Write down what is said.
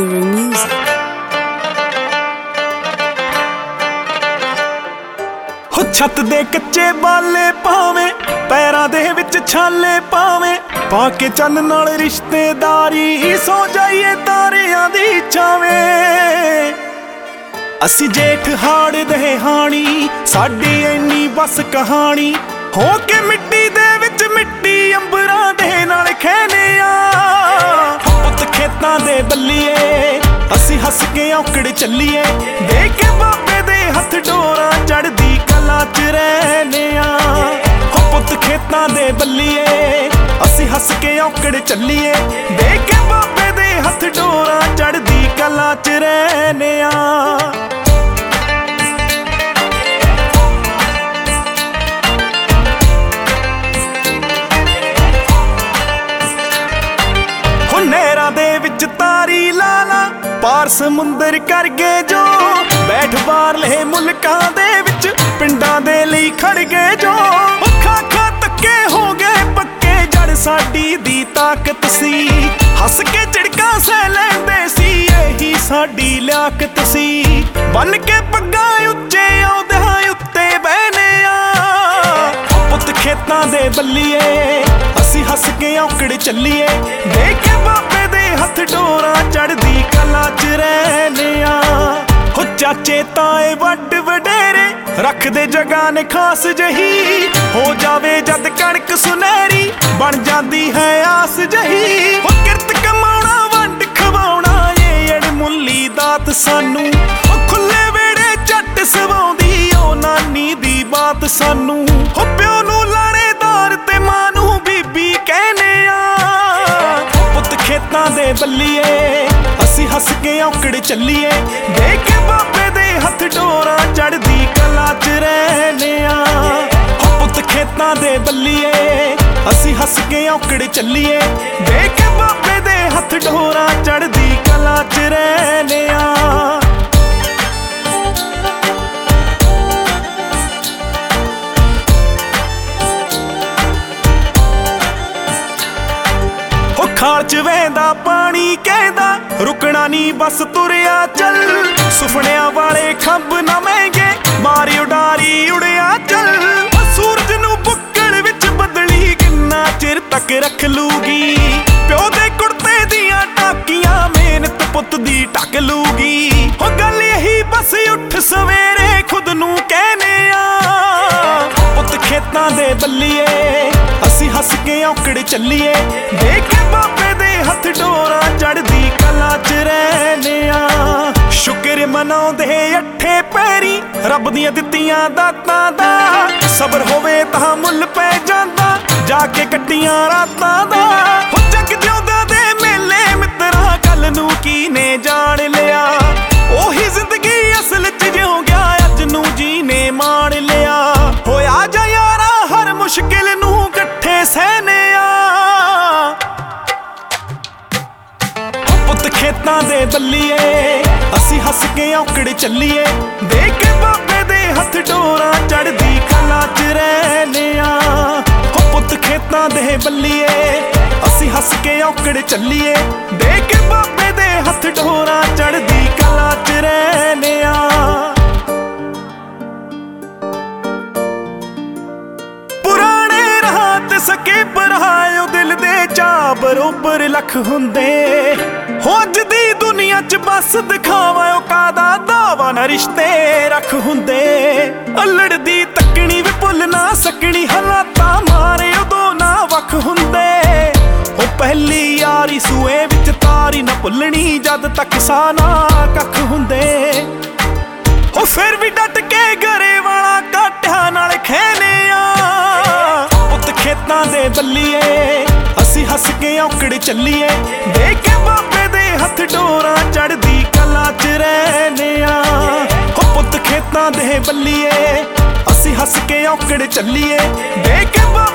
Guru Music. ਹੋ ਛੱਤ ਦੇ ਕੱਚੇ ਬਾਲੇ ਪਾਵੇਂ, ਪੈਰਾਂ ਦੇ ਵਿੱਚ ਛਾਲੇ ਪਾਵੇਂ, ਪਾ ਕੇ ਚੰਨ ਨਾਲ ਰਿਸ਼ਤੇਦਾਰੀ, ਸੋ ਜਾਈਏ ਤਾਰਿਆਂ ਦੀ ਛਾਵੇਂ। ਅਸੀਂ ਜੇਠ ਹਾੜ ਦੇ ਹਾਣੀ, ਸਾਡੀ ਇੰਨੀ ਬਸ ਕਹਾਣੀ, ਹੋ ਕੇ ਮਿੱਟੀ ਦੇ ਵਿੱਚ ਮਿੱਟੀ, ਅੰਬਰਾਂ ਦੇ ਨਾਲ ਖਹਿਨਿਆ। ਪੁੱਤ ਖੇਤਾਂ ਦੇ ਬੱਲੀਏ, ਅਸੀਂ ਹੱਸ ਕੇ ਔਕੜ ਚੱਲੀਏ, ਦੇਖ ਕੇ ਬਾਬੇ ਦੇ ਹੱਥ ਡੋਰਾਂ, ਚੜ੍ਹਦੀ ਕਲਾ 'ਚ ਰਹਿਨੇ ਆ। ਹੋ ਪੁੱਤ ਖੇਤਾਂ ਦੇ ਬੱਲੀਏ, ਅਸੀਂ ਹੱਸ ਕੇ ਔਕੜ ਚੱਲੀਏ, ਦੇਖ ਕੇ ਬਾਬੇ ਦੇ ਹੱਥ ਡੋਰਾਂ, ਚੜ੍ਹਦੀ ਕਲਾ 'ਚ ਰਹਿਨੇ ਆ। ਨਹਿਰਾਂ ਦੇ ਵਿੱਚ ਤਾਰੀ ਲਾ ਲਾ, ਪਾਰ ਸਮੁੰਦਰ ਕਰ ਗਏ ਜੋ, ਬੈਠ ਬਾਹਰਲੇ ਮੁਲਕਾਂ ਦੇ ਵਿੱਚ, ਪਿੰਡਾਂ ਦੇ ਲਈ ਖੜ ਗਏ ਜੋ। ਖਾ ਤੱਕੇ ਹੋ ਗਏ ਪੱਕੇ, ਜੜ ਸਾਡੀ ਦੀ ਤਾਕਤ ਸੀ, ਹੱਸ ਕੇ ਝਿੜਕਾਂ ਸਹਿ ਲੈਂਦੇ ਸੀ, ਇਹੀ ਸਾਡੀ ਲਿਆਕਤ ਸੀ। ਬੰਨ ਕੇ ਪੱਗਾਂ ਉੱਚੇ ਅਹੁਦਿਆਂ ਉੱਤੇ ਬਹਿਨੇ ਆ। ਪੁੱਤ ਖੇਤਾਂ ਦੇ ਬੱਲੀਏ, ਅਸੀਂ ਹੱਸ ਕੇ ਔਕੜ ਚੱਲੀਏ, ਦੇਖ ਕੇ ਬਾਬੇ ਦੇ ਹੱਥ ਡੋਰਾਂ, ਚੜ੍ਹਦੀ ਕਲਾ 'ਚ ਰਹਿਨੇ ਆ। ਹੋ ਚਾਚੇ ਤਾਏ ਵੱਡ ਵਡੇਰੇ, ਰੱਖਦੇ ਜਗ੍ਹਾ ਨੇ ਖਾਸ ਜਹੀ, ਹੋ ਜਾਵੇ ਜਦ ਕਣਕ ਸੁਨਹਿਰੀ, ਬਣ ਜਾਂਦੀ ਹੈ ਆਸ ਜਹੀ। ਹੋ ਕਿਰਤ ਕਮਾਉਣਾ ਵੰਡ ਖਵਾਉਣਾ, ਇਹ ਅਣਮੁੱਲੀ ਦਾਤ ਸਾਨੂੰ, ਉਹ ਖੁੱਲੇ ਵੇੜੇ ਝੱਟ ਸਵਾਉਂਦੀ, ਉਹ ਨਾਨੀ ਦੀ ਬਾਤ ਸਾਨੂੰ। ਹੋ ਪਿਓ ਨੂੰ ਲਾਣੇਦਾਰ ਤੇ ਮਾਂ ਨੂੰ ਬੀਬੀ ਕਹਿੰਨੇ ਆ। ਪੁੱਤ ਖੇਤਾਂ ਦੇ ਬੱਲੀਏ, ਅਸੀਂ ਹੱਸ ਕੇ ਔਕੜ ਚੱਲੀਏ, ਦੇਖ ਕੇ ਬਾਬੇ ਦੇ ਹੱਥ ਡੋਰਾਂ, ਚੜ੍ਹਦੀ ਕਲਾ 'ਚ ਰਹਿਨੇ ਆ। ਹੋ ਪੁੱਤ ਖੇਤਾਂ ਦੇ ਬੱਲੀਏ, ਅਸੀਂ ਹੱਸ ਕੇ ਔਕੜ ਚੱਲੀਏ, ਦੇਖ ਕੇ ਬਾਬੇ ਦੇ ਹੱਥ ਡੋਰਾਂ, ਚੜ੍ਹਦੀ ਕਲਾ 'ਚ ਰਹਿਨੇ ਆ। ਖਾਲ 'ਚ ਵਹਿੰਦਾ ਪਾਣੀ ਕਹਿੰਦਾ, ਰੁਕਣਾ ਨੀ ਬਸ ਤੁਰਿਆ ਚੱਲ, ਸੁਪਨਿਆਂ ਵਾਲੇ ਖੰਭ ਨਾ ਮਹਿੰਗੇ, ਮਾਰੀ ਉਡਾਰੀ ਉੜਿਆ ਚੱਲ। ਸੂਰਜ ਨੂੰ ਬੁੱਕਲ ਵਿੱਚ ਬਦਲੀ, ਕਿੰਨਾ ਚਿਰ ਤੱਕ ਰੱਖ ਲੂਗੀ, ਪਿਓ ਦੇ ਕੁੜਤੇ ਦੀਆਂ ਟਾਕੀਆਂ, ਮਿਹਨਤ ਪੁੱਤ ਦੀ ਢੱਕ ਲੂਗੀ। ਹੋ ਗੱਲ ਇਹੀ ਬਸ ਉੱਠ ਸਵੇਰੇ, ਖੁਦ ਨੂੰ ਕਹਿਨੇ ਆ। ਪੁੱਤ ਖੇਤਾਂ ਦੇ ਬੱਲੀਏ, ਅਸੀਂ ਹੱਸ ਕੇ ਔਕੜ ਚੱਲੀਏ, ਦੇਖ ਕੇ ਬਾਬੇ ਦੇ ਹੱਥ ਡੋਰਾਂ, ਚੜ੍ਹਦੀ ਕਲਾ 'ਚ ਰਹਿਨੇ ਆ। ਸ਼ੁਕਰ ਮਨਾਉਂਦੇ ਅੱਠੇ ਪੈਰੀ, ਰੱਬ ਦੀਆਂ ਦਿੱਤੀਆਂ ਦਾਤਾਂ ਦਾ, ਸਬਰ ਹੋਵੇ ਤਾਂ ਮੁੱਲ ਪੈ ਜਾਂਦਾ, ਜਾ ਕੇ ਕੱਟੀਆਂ ਰਾਤਾਂ ਦਾ। ਹੋ ਜੱਗ ਜਿਉਂਦਾ ਦੇ ਮੇਲੇ ਮਿੱਤਰਾਂ, ਕੱਲ ਨੂੰ ਕੀ ਨੇ ਜਾਣ ਲਿਆ, ਉਹੀ ਜ਼ਿੰਦਗੀ ਅਸਲ 'ਚ ਜਿਉਂ ਗਿਆ, ਅੱਜ ਨੂੰ ਜੀ ਨੇ ਮਾਣ ਲਿਆ। ਹੋਇਆ ਜਾ ਯਾਰਾ ਹਰ ਮੁਸ਼ਕਿਲ ਨੂੰ ਇਕੱਠੇ ਸਹਿਨੇ ਆ। ਪੁੱਤ ਖੇਤਾਂ ਦੇ ਬੱਲੀਏ, ਅਸੀਂ ਹੱਸ ਕੇ ਔਕੜ ਚੱਲੀਏ, ਦੇਖ ਕੇ ਬਾਬੇ ਦੇ ਹੱਥ ਡੋਰਾਂ, ਚੜ੍ਹਦੀ ਕਲਾ 'ਚ ਰਹਿਨੇ ਆ। ਹੋ ਪੁੱਤ ਖੇਤਾਂ ਦੇ ਬੱਲੀਏ, ਅਸੀਂ ਹੱਸ ਕੇ ਔਕੜ ਚੱਲੀਏ, ਦੇਖ ਕੇ ਬਾਬੇ ਦੇ ਹੱਥ ਡੋਰਾਂ, ਚੜ੍ਹਦੀ ਕਲਾ 'ਚ ਰਹਿਨੇ ਆ। ਸਕੇ ਪਰਾਇਓ ਦਿਲ ਦੇ ਚਾਅ ਬਰੋਬਰ ਲੱਖ ਹੁੰਦੇ, ਹੋ ਅੱਜ ਦੀ ਦੁਨੀਆ 'ਚ ਬਸ ਦਿਖਾਵਾ, ਉਹ ਕਾਦਾ ਦਾਵਾ ਨਾ ਰਿਸ਼ਤੇ ਰੱਖ ਹੁੰਦੇ। ਅਲੜ ਦੀ ਤੱਕਣੀ ਵੀ ਭੁੱਲ ਨਾ ਸਕਣੀ, ਹਾਲਾਤਾਂ ਮਾਰੇ ਉਦੋਂ ਨਾ ਵੱਖ ਹੁੰਦੇ। ਉਹ ਪਹਿਲੀ ਯਾਰੀ ਸੂਏ ਵਿੱਚ ਤਾਰੀ ਨਾ ਭੁੱਲਣੀ, ਜਦ ਤੱਕ ਸਾਹ ਨਾ ਕੱਖ ਹੁੰਦੇ। ਉਹ ਫਿਰ ਵੀ ਡਟ ਕੇ ਗਰੇ ਵਾਲਾ ਕਾਟਿਆਂ ਨਾਲ ਖਹਿਨੇ ਆ। ਖੇਤਾਂ ਦੇ ਬੱਲੀਏ, ਅਸੀਂ ਹੱਸ ਕੇ ਔਕੜ ਚੱਲੀਏ, ਦੇਖ ਕੇ ਬਾਬੇ ਦੇ ਹੱਥ ਡੋਰਾਂ, ਚੜ੍ਹਦੀ ਕਲਾ 'ਚ ਰਹਿਨੇ ਆ। ਹੋ ਪੁੱਤ ਖੇਤਾਂ ਦੇ ਬੱਲੀਏ, ਅਸੀਂ ਹੱਸ ਕੇ ਔਕੜ ਚੱਲੀਏ, ਦੇਖ ਕੇ